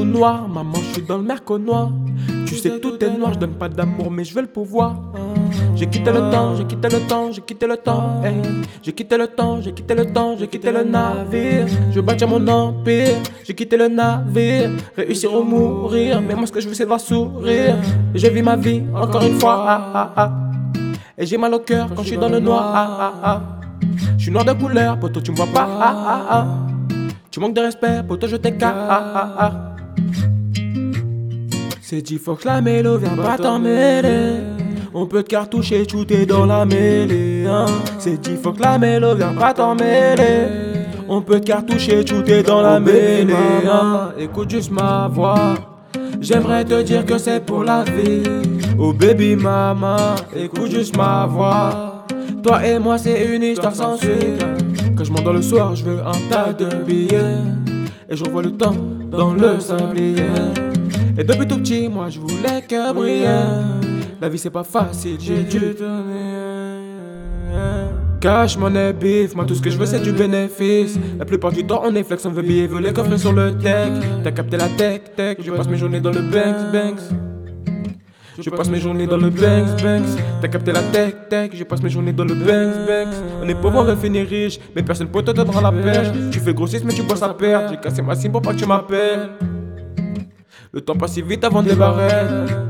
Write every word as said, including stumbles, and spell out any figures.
noir, maman, je suis dans le merco noir. Tu sais tout est noir, je donne pas d'amour mais je veux le pouvoir. J'ai quitté le temps, j'ai quitté le temps, j'ai quitté le temps, hey. J'ai quitté le temps, j'ai quitté le temps, j'ai quitté le navire. Je bâtis mon empire, j'ai quitté le navire. Réussir ou mourir, mais moi ce que je veux c'est voir sourire. Et je vis ma vie encore une fois, ah, ah, ah. Et j'ai mal au cœur quand je suis dans le noir, ah, ah, ah. Je suis noir de couleur, poto tu me vois pas, ah, ah, ah. Tu manques de respect, poto je t'écarte, ah, ah, ah. C'est dit faut que la mélo viens pas t'en mêler. On peut te cartoucher, shooter dans la mêlée, hein. C'est dit faut que la mélo viens pas t'en mêler. On peut te cartoucher, shooter dans la mêlée, hein. Écoute juste ma voix, j'aimerais te dire que c'est pour la vie. Oh baby maman, écoute juste ma voix. Toi et moi c'est une histoire sans suite. Quand je m'endors le soir, je veux un tas de billets. Et je revois le temps dans le sablier. Et depuis tout petit, moi je voulais que briller. La vie c'est pas facile, j'ai dû donner. Cash, money, beef, moi tout ce que je veux c'est du bénéfice. La plupart du temps on est flex, on veut billets, veut les coffres sur le tech. T'as capté la tech, tech, je passe mes journées dans le Banks, Banks. Je passe mes journées dans le Banks, Banks. T'as capté la tech, tech, je passe mes journées dans le Banks, Banks. On est pauvre, on veut finir riche, mais personne peut te donner la perche. Tu fais grossiste mais tu bosses à perdre. J'ai cassé ma sim pour pas que tu m'appelles. Le temps passe si vite avant des barrettes.